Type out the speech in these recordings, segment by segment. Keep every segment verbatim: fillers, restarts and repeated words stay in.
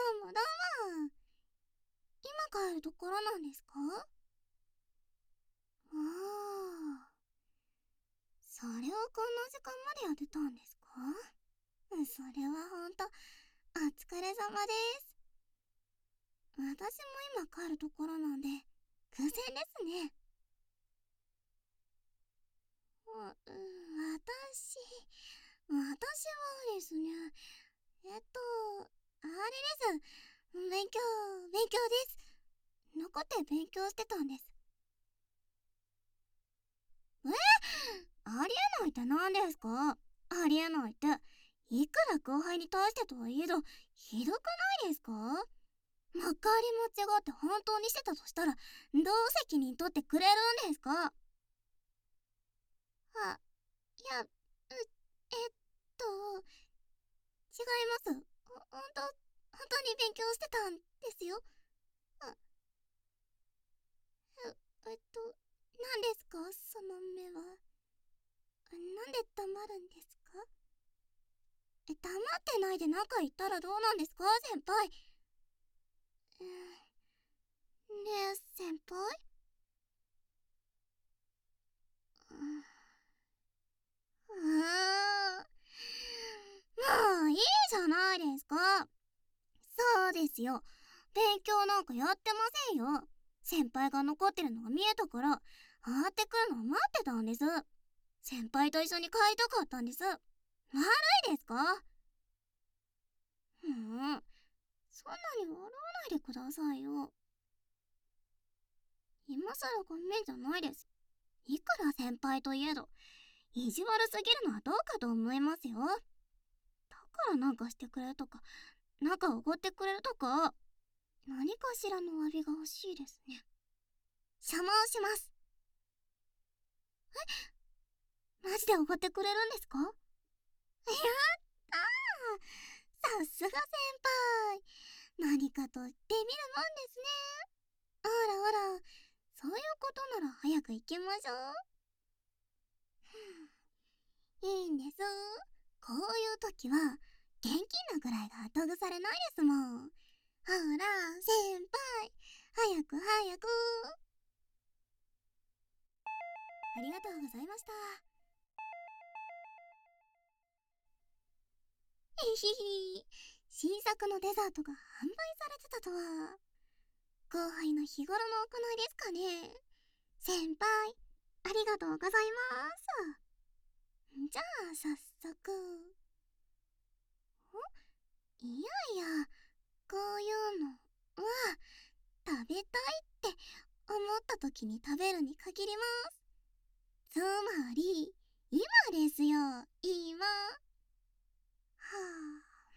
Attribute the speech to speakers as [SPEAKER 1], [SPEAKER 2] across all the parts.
[SPEAKER 1] うもどうも。今帰るところなんですか？ああ、それをこんな時間までやってたんですか？それはほんと、お疲れ様です。私も今帰るところなんで、偶然ですね。わ、うん、私、私はですね、えっと、あれです。勉強、勉強です。残って勉強してたんです。え、ありえないって何ですか？ありえないって、いくら後輩に対してとはいえど、ひどくないですか？まかり間違って本当にしてたとしたら、どう責任取ってくれるんですか？あ、いや、う、えっと、違います。ほ、ほんと、本当に勉強してたんですよ。あ、え、えっと、何ですかその目は。なんで黙るんですか？え、黙ってないで何か言ったらどうなんですか先輩。うん、ねえ、先輩。うん、うーん、もういいじゃないですか。そうですよ。勉強なんかやってませんよ。先輩が残ってるのが見えたから、上がってくるのを待ってたんです。先輩と一緒に帰りたかったんです。悪いですか？うん、そんなに笑わないでくださいよ。今更ごめんじゃないです。いくら先輩といえど、意地悪すぎるのはどうかと思いますよ。だからなんかしてくれるとか、なんかおごってくれるとか、何かしらのお詫びが欲しいですね。邪魔をします。マジでおごってくれるんですか？やったー、さすが先輩。何かと言ってみるもんですね。あらあら、そういうことなら早く行きましょう。いいんです。こういう時は現金なぐらいが後腐れないですもん。ほら先輩、早く早く。ありがとうございました。えひひ、新作のデザートが販売されてたとは。後輩の日頃の行いですかね。先輩、ありがとうございます。じゃあ早速。ん、いやいや、こういうのは食べたいって思った時に食べるに限ります。つまり今ですよ、今。はあ。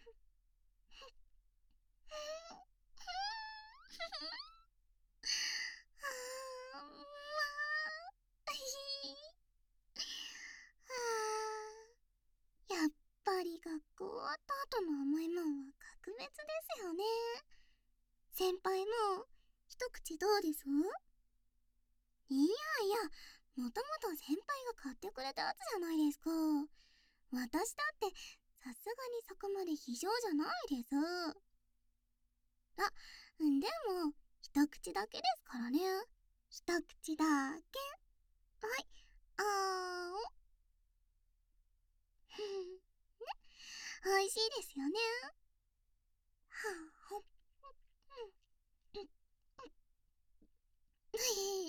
[SPEAKER 1] あー、まあ、あー、やっぱり学校終わった後の甘いもんは格別ですよね。先輩も一口どうです？いやいや、もともと先輩が買ってくれたやつじゃないですか。私だってさすがにそこまで非常じゃないです。あ、でも一口だけですからね。一口だけ。はい、あーお。美味しいですよね。はあ、ほっ、うん、うん、うん、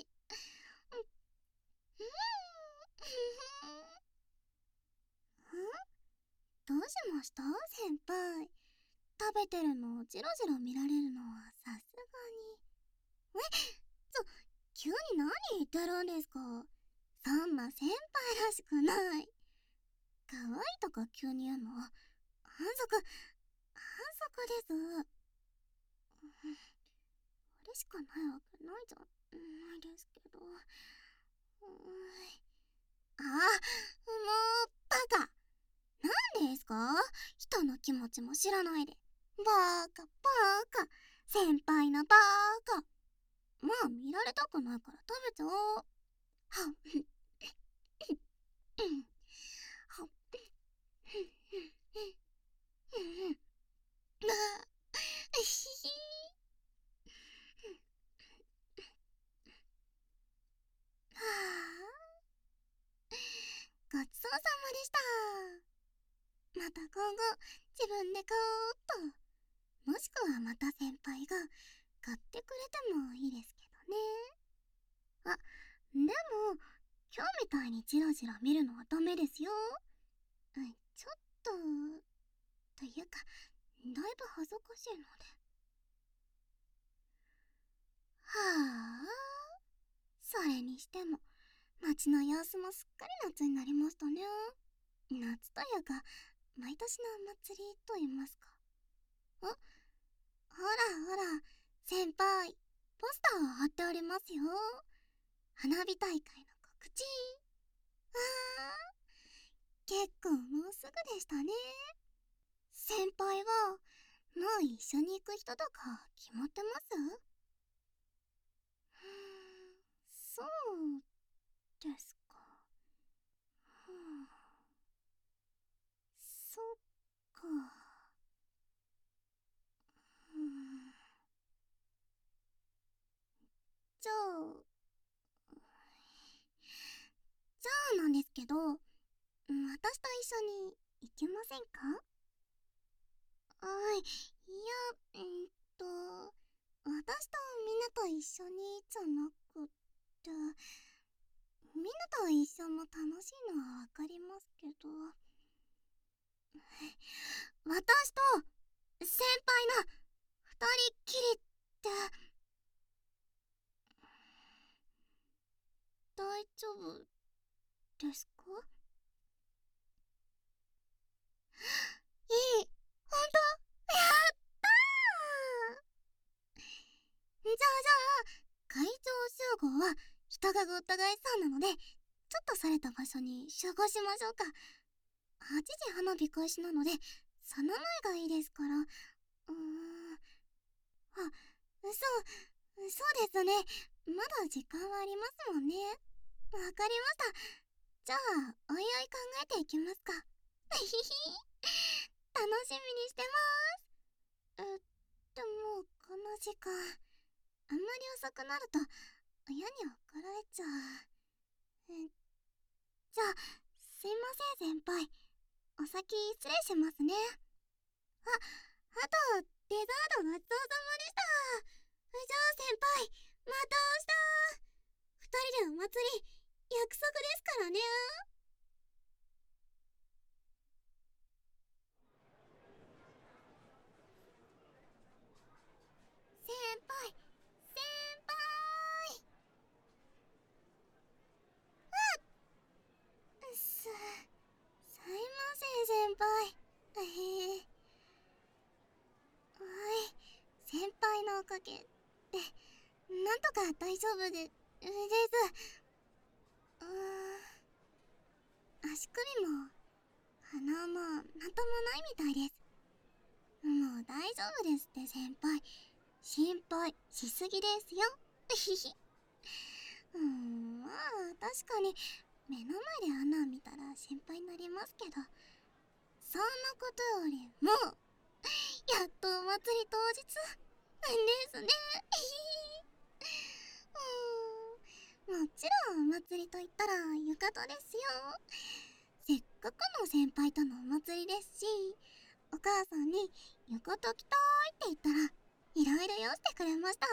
[SPEAKER 1] どうしました先輩。食べてるのをジロジロ見られるのはさすがに。え、ちょ、急に何言ってるんですか？そんな先輩らしくない。可愛いとか急に言うのは反則、反則です。うん、あれしかないわけないじゃないですけど。うーん、あ、もうバカ。なんですか？人の気持ちも知らないで。バカバカ、先輩のバカ。まあ見られたくないから食べちゃおう。はっ、はっ、 でした。また今後自分で買おうっと。もしくはまた先輩が買ってくれてもいいですけどね。あ、でも今日みたいにチラチラ見るのはダメですよ。うん、ちょっとというかだいぶ恥ずかしいので。はあ、それにしても街の様子もすっかり夏になりましたね。夏というか毎年のお祭りと言いますか。あ、ほらほら先輩、ポスター貼ってありますよ。花火大会の告知。あー、結構もうすぐでしたね。先輩はもう一緒に行く人とか決まってます？うーん、そうですか。ふん、そっか。うーん、じゃあじゃあなんですけど、私と一緒に行けませんか？はい、いや、えーっと、私とみんなと一緒にじゃなくて、みんなと一緒も楽しいのはわかりますけど、私と先輩の二人きりって、大丈夫ですか？いい、ほんと？やったー。じゃあじゃあ、会場集合は人がごった返しそうなので、ちょっとそれた場所に集合しましょうか。はちじ花火開始なので、その前がいいですから。うーん。あ、そう、そうですね。まだ時間はありますもんね。わかりました。じゃあ、おいおい考えていきますか。ひひひ。楽しみにしてまーす。え、でも、この時間、あんまり遅くなると、親に怒られちゃう。え、じゃあ、すいません先輩。お先失礼しますね。あ、あと、デザートごちそうさまでした。じゃあ先輩、また明日。二人でお祭り、約束ですからね。先輩、先輩。す、すいません先輩。えー、はい、先輩のおかげで、なんとか大丈夫で、です。うーん、足首も、鼻も、なんともないみたいです。もう大丈夫ですって先輩。心配しすぎですよ。ひひ。うーん、まあ確かに目の前であんなん見たら心配になりますけど、そんなことよりもやっとお祭り当日ですね。うーん、もちろんお祭りと言ったら浴衣ですよ。せっかくの先輩とのお祭りですし、お母さんに浴衣着たいって言ったらいろいろ用してくれました。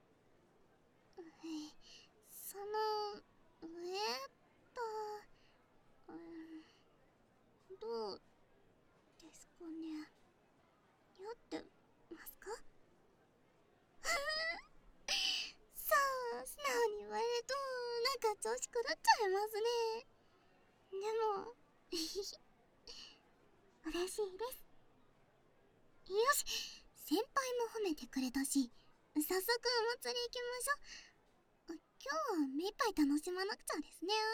[SPEAKER 1] その上と、うん、どうですかね。酔ってますか？さあ、素直に言われるとなんか調子狂っちゃいますね。でも嬉しいです。よし、先輩も褒めてくれたし、早速お祭り行きましょう。今日は目いっぱい楽しまなくちゃですね。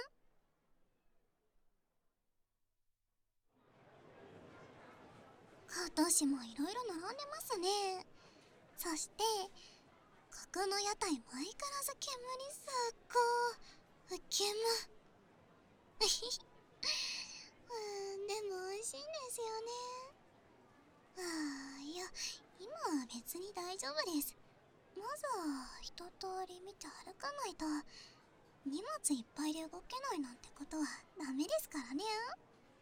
[SPEAKER 1] 今年もいろいろ並んでますね。そしてここの屋台も相変わらず煙すっごー煙。うーん、でも美味しいんですよね。ああ、いや、今は別に大丈夫です。まずは一通り見て歩かないと荷物いっぱいで動けないなんてことはダメですからね。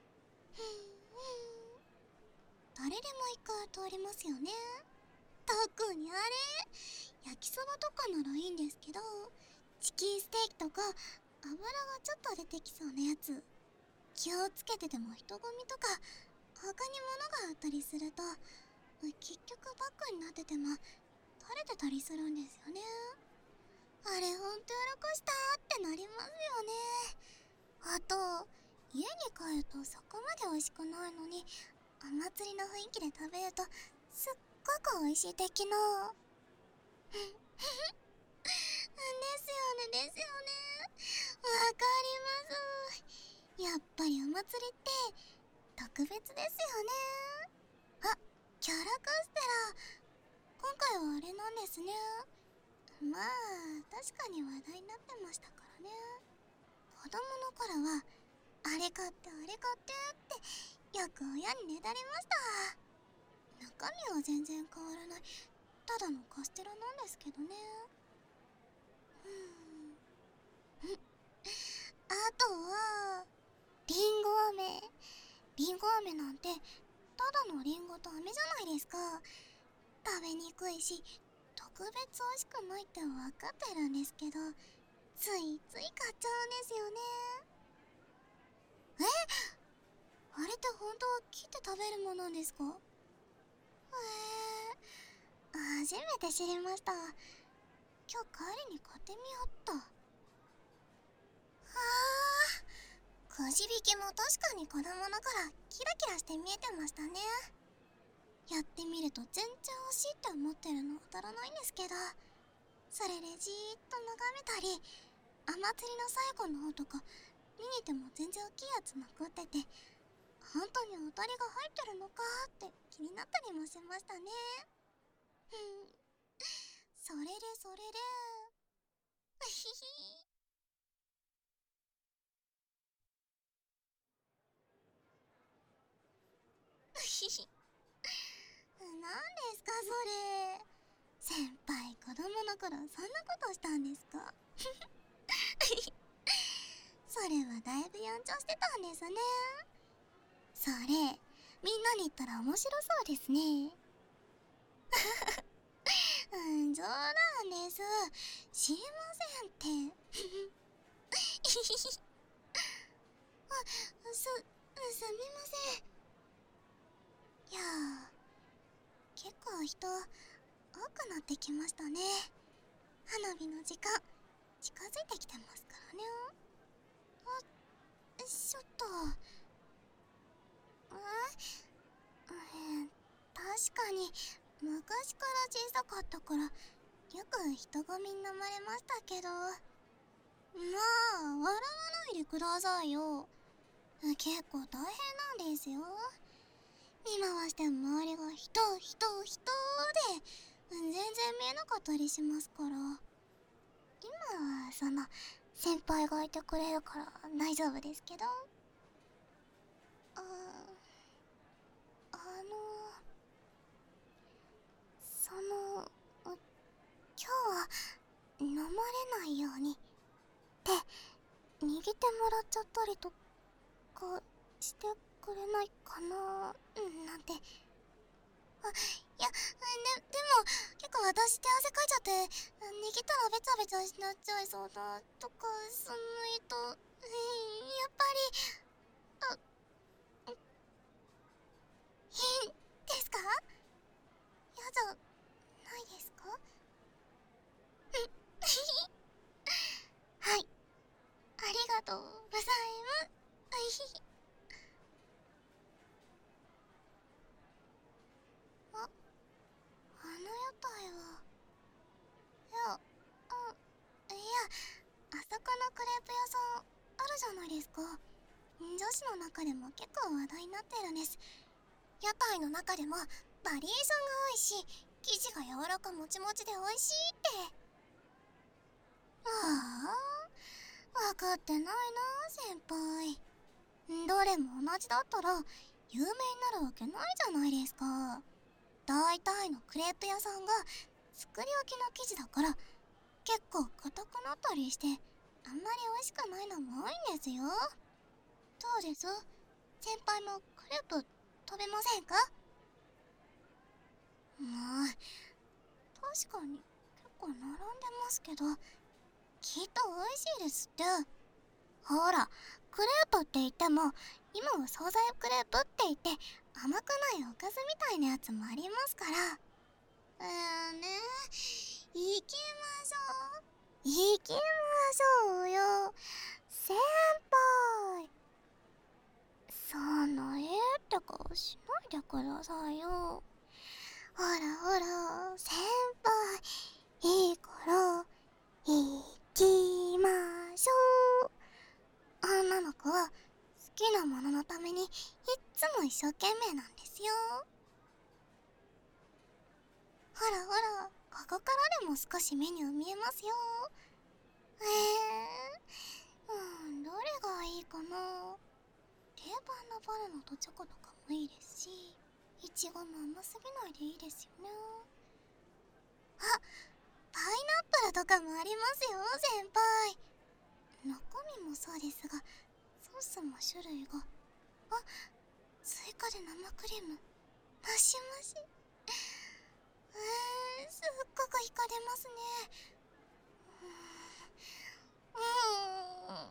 [SPEAKER 1] ふんふん。誰でも一回通りますよね。特にあれ、焼きそばとかならいいんですけど、チキンステーキとか油がちょっと出てきそうなやつ、気をつけてても人混みとか他に物があったりすると、結局バッグになってても垂れてたりするんですよね。あれほんとやらかしたってなりますよね。あと、家に帰るとそこまで美味しくないのにお祭りの雰囲気で食べるとすっごく美味しい的な。ですよねですよね。わかります。やっぱりお祭りって特別ですよね。あ、キャラクステラ、今回はあれなんですね。まあ確かに話題になってましたからね。子供の頃はあれ買ってあれ買ってってよく親にねだりました。中身は全然変わらないただのカステラなんですけどね。うーんあとはリンゴ飴。リンゴ飴なんてただのリンゴと飴じゃないですか。食べにくいし特別美味しくないって分かってるんですけど、ついつい買っちゃうんですよね。え、あれって本当は切って食べるものなんですか？へえ、初めて知りました。今日帰りに買ってみよっと。はあ、くじ引きも確かに子供の頃キラキラして見えてましたね。やってみると全然惜しいって思ってるの当たらないんですけど、それでじーっと眺めたり、お祭りの最後の方とか見に行っても全然大きいやつ残ってて、本当に当たりが入ってるのかって気になったりもしましたね。ふん、それでそれでうひひ。うひひ。何ですかそれ。先輩、子供の頃そんなことしたんですか？それはだいぶやんちゃしてたんですね。それ、みんなに言ったら面白そうですね。うん、冗談です。知りませんって。あ、す、すみません。いやー、結構人多くなってきましたね。花火の時間近づいてきてますからね。あ、ちょっと。えー、確かに昔から小さかったからよく人混みに飲まれましたけど、まあ笑わないでくださいよ。結構大変なんですよ。見回しても周りが人人人で全然見えなかったりしますから。今はその先輩がいてくれるから大丈夫ですけど。ああのその今日は飲まれないようにって握ってもらっちゃったりとかしてくれないかななんて。あ、いや、で、でも結構私って汗かいちゃって握ったらベチャベチャになっちゃいそうだとか、そのえっと、やっぱり、あ、変ですか？嫌じゃないですか？はい、ありがとうございます。あ、あの屋台は、いや、あ、いや、あそこのクレープ屋さんあるじゃないですか。女子の中でも結構話題になってるんです。屋台の中でもバリエーションが多いし、生地が柔らかもちもちで美味しいって。ああ、分かってないな先輩。どれも同じだったら有名になるわけないじゃないですか。大体のクレープ屋さんが作り置きの生地だから結構硬くなったりしてあんまり美味しくないのも多いんですよ。どうです？ 先輩もクレープ食べませんか？まあ、確かに結構並んでますけど、きっと美味しいですって。ほら、クレープって言っても今は惣菜クレープって言って甘くないおかずみたいなやつもありますから。えーね、行きましょう行きましょうよ先輩。そんなええって顔しないでくださいよ。ほらほら先輩、いいから行きましょう。女の子は好きなもののためにいっつも一生懸命なんですよ。ほらほら、ここからでも少しメニュー見えますよ。えー、うん、どれがいいかな。定番のバナナとチョコとかもいいですし、いちごも甘すぎないでいいですよね。あ、パイナップルとかもありますよ先輩。中身もそうですが、ソースも種類が。あ、追加で生クリームマシマシ。うーん、すっごくイカ出ますね。うーん、うーん、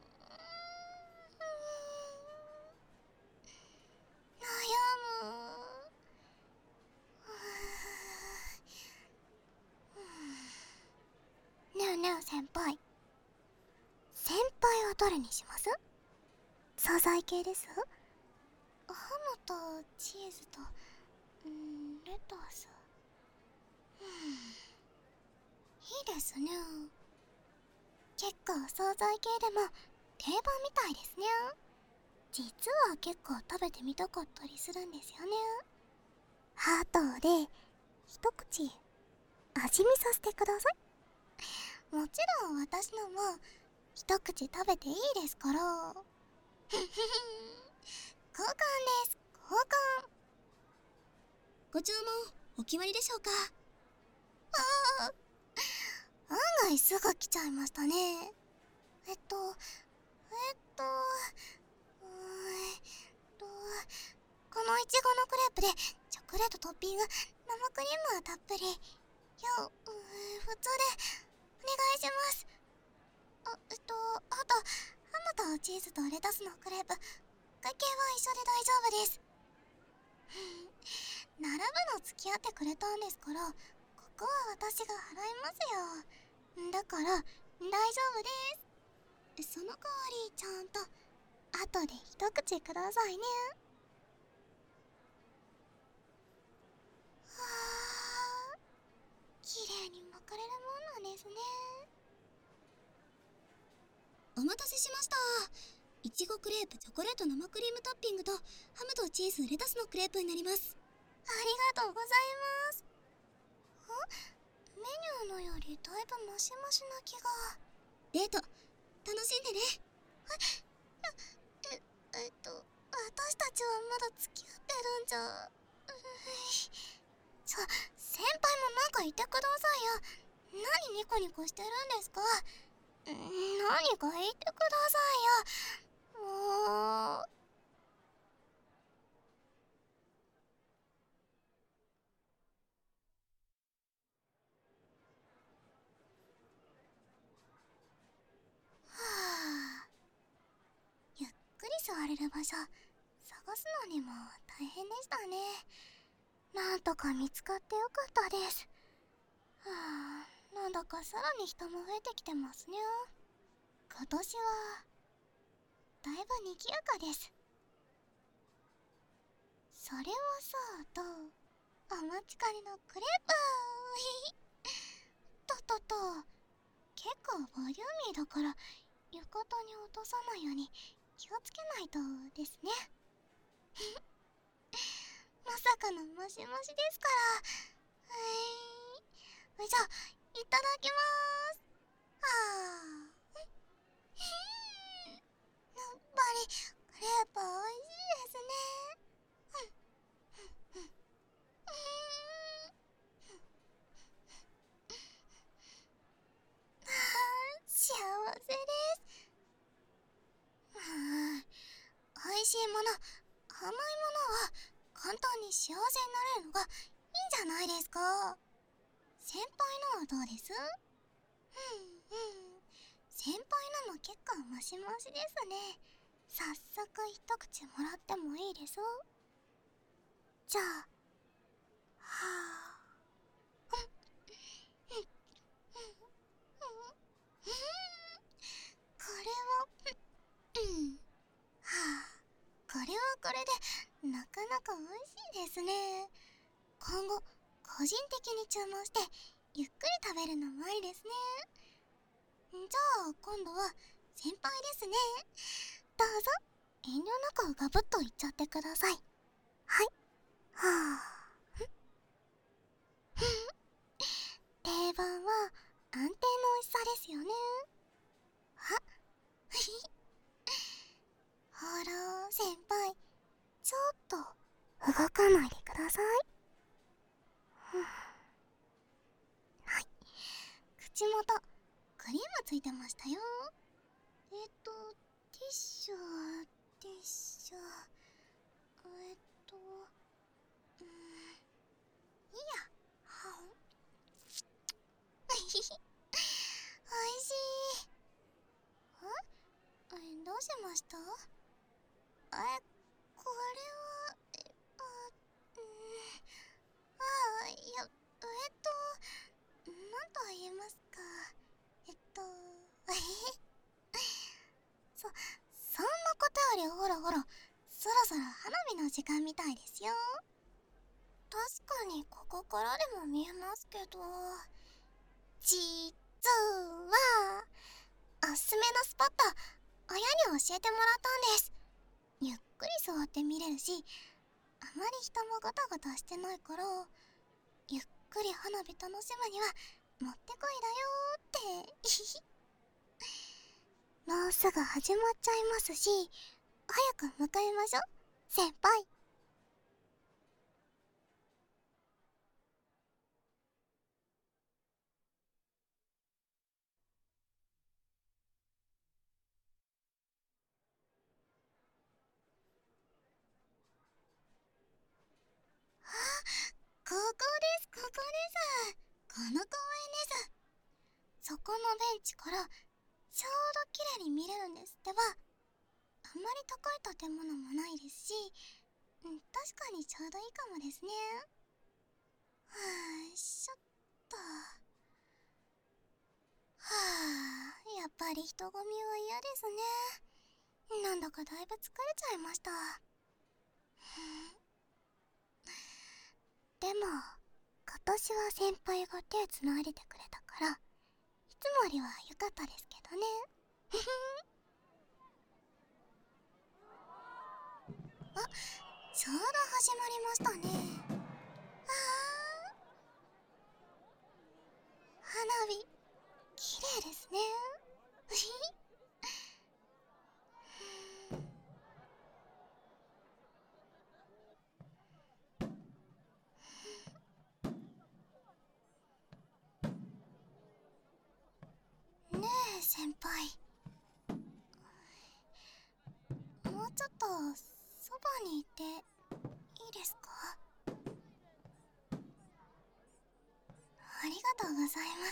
[SPEAKER 1] 悩む。ねえねえ先輩、先輩はどれにします？素材系です？ハムとチーズと、うーん、レタス。うん、いいですね。結構惣菜系でも定番みたいですね。実は結構食べてみたかったりするんですよね。後で一口味見させてください。もちろん私のも一口食べていいですから。交換です、交換。ご注文お決まりでしょうか？ああ、案外すぐ来ちゃいましたね。えっとえっとうーんえっとこのいちごのクレープでチョコレートトッピング、生クリームはたっぷり。いや、うーん、普通でお願いします。あ、えっとあとハムとチーズとレタスのクレープ、会計は一緒で大丈夫です。並ぶの付き合ってくれたんですから、ここは私が払いますよ。だから大丈夫です。その代わりちゃんと後で一口くださいね。はあ、綺麗に巻かれるもんなんですね。お待たせしました。いちごクレープチョコレート生クリームトッピングとハムとチーズレタスのクレープになります。ありがとうございます。メニューのよりだいぶマシマシな気が。デート楽しんでね。え、え、えっと私たちはまだ付き合ってるんじゃ。さ、先輩もなんか言ってくださいよ。何ニコニコしてるんですか？何か言ってくださいよ。もう。はあ、ゆっくり座れる場所探すのにも大変でしたね。なんとか見つかってよかったです。はあ、なんだかさらに人も増えてきてますね。今年はだいぶ賑やかです。それはさ、とお待ちかねのクレープととと、結構ボリューミーだから浴衣に落とさないように気をつけないとですね。まさかのマシマシですから。はい、じゃあいただきまーす。はあ、やっぱりクレープ美味しいですね。うんうんうん、あー、幸せです。うん、美味しいもの甘いものは簡単に幸せになれるのがいいんじゃないですか。先輩のはどうです？うんうん。先輩のも結構マシマシですね。早速一口もらってもいいです？じゃあ、はあ。うんうんうんうん。これは、うん。はあ。これはこれでなかなか美味しいですね。今後個人的に注文してゆっくり食べるのもありですね。じゃあ今度は先輩ですね。どうぞ遠慮なくガブッといっちゃってください。はい。はあ。定番は安定の美味しさですよね。はほら先輩、ちょっと動かないでください。はい。口元クリームついてましたよ。えっとティッシュティッシュえっとうーんいいや。はんおいしい。ええ、どうしました？え、これは、え、あ、うーん、ああ、いや、えっと、なんと言いますか、えっと、えへへ、そ、そんなことよりほらほら、そろそろ花火の時間みたいですよ。確かにここからでも見えますけど、実は、おすすめのスポット、親に教えてもらったんです。ゆっくり座って見れるし、あまり人もゴタゴタしてないから、ゆっくり花火楽しむにはもってこいだよーって。もうすぐ始まっちゃいますし、早く向かいましょ、先輩。あ、ここですここです。この公園です。そこのベンチからちょうど綺麗に見れるんですってば。あんまり高い建物もないですし、うん、確かにちょうどいいかもですね。はあ、しょっと。はあ、やっぱり人混みは嫌ですね。なんだかだいぶ疲れちゃいました。でも、今年は先輩が手つないでてくれたから、いつもよりは良かったですけどね。あ、ちょうど始まりましたね。あー、花火、綺麗ですね。ねえ先輩、もうちょっとそばにいていいですか？ありがとうございます。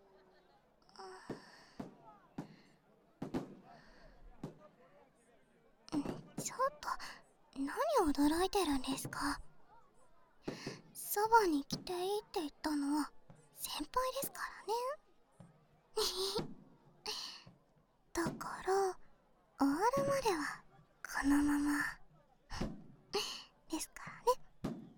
[SPEAKER 1] ちょっと何驚いてるんですか？そばに来ていいって言ったのは先輩ですからね。だから終わるまではこのままですからね。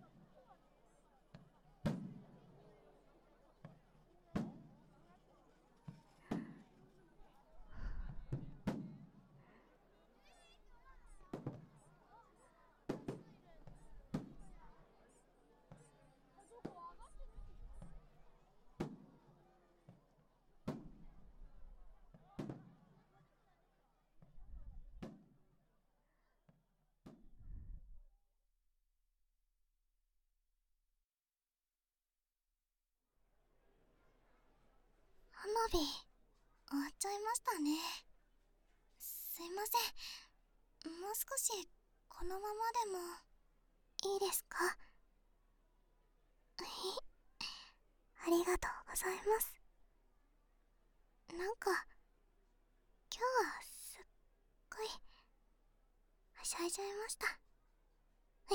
[SPEAKER 1] 花火終わっちゃいましたね。すいません、もう少しこのままでもいいですか？ありがとうございます。なんか今日はすっごいはしゃいじゃいました。え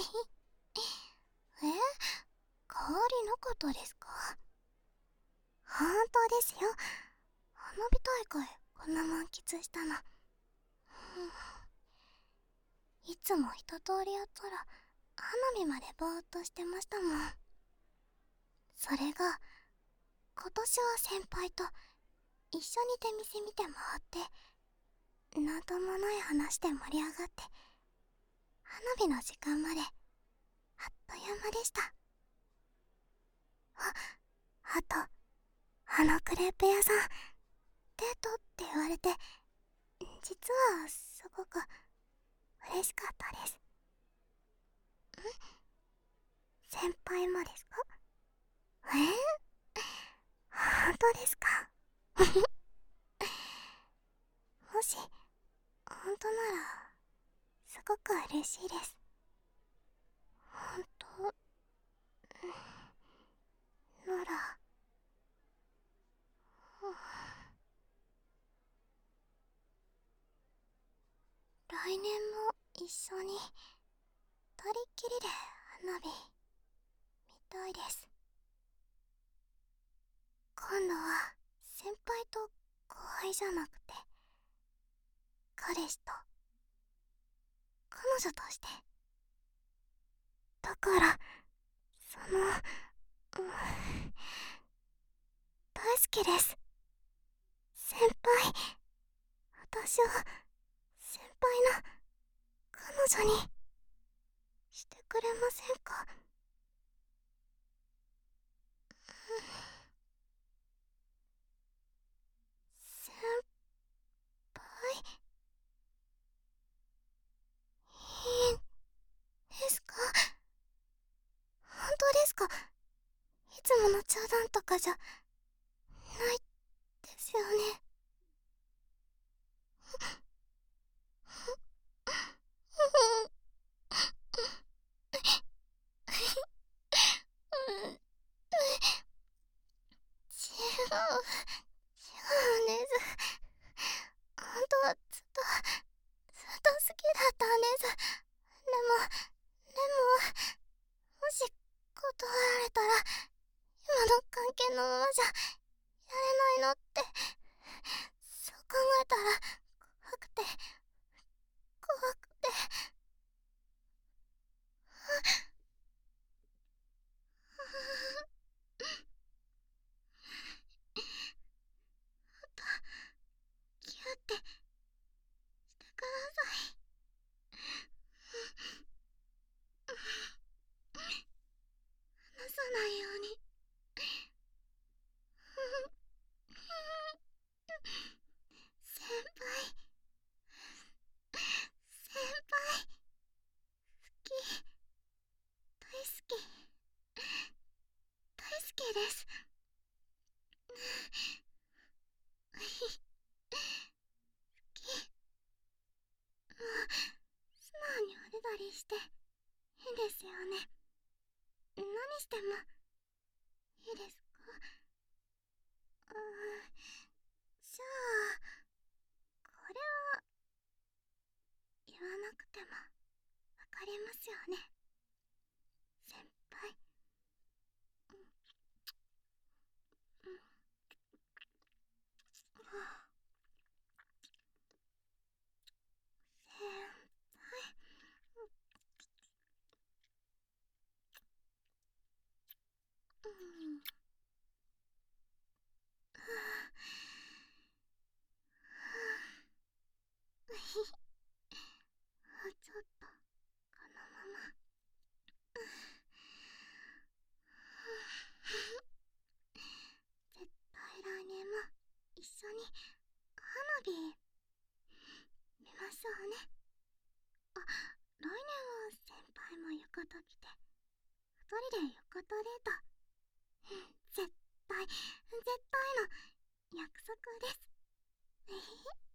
[SPEAKER 1] 変わりなかったですか？本当ですよ。花火大会こんな満喫したの、いつも一通りやったら花火までぼーっとしてましたもん。それが今年は先輩と一緒に出店見て回ってなんともない話で盛り上がって花火の時間まであっという間でした。あ、あとあのクレープ屋さんデートって言われて実はすごく嬉しかったです。ん？先輩もですか？えー、本当ですか？もし本当ならすごく嬉しいです。本当なら、来年も一緒に二人っきりで花火見たいです。今度は先輩と後輩じゃなくて彼氏と彼女として。だからその、うん、大好きです。先輩、私を先輩の彼女にしてくれませんか？先輩、いいんですか？本当ですか？いつもの冗談とかじゃないですよね。違う、違うんです。本当はずっと、ずっと好きだったんです。でも、でも、もし断られたら、今の関係のままじゃ、やれないのって、そう考えたら、怖くて、怖くて。ギュってしてください。離さないように。先輩、先輩、好き、大好き、大好きです。好き。もう素直におねだりしていいですよね。何してもいいですか？うーん、じゃあこれは言わなくてもわかりますよね、先輩。うん、うん、先輩、うん、もうちょっとこのまま。絶対来年も一緒に花火見ましょうね。あ、来年は先輩も浴衣着て二人で浴衣デート。絶対絶対の約束です。えへへ。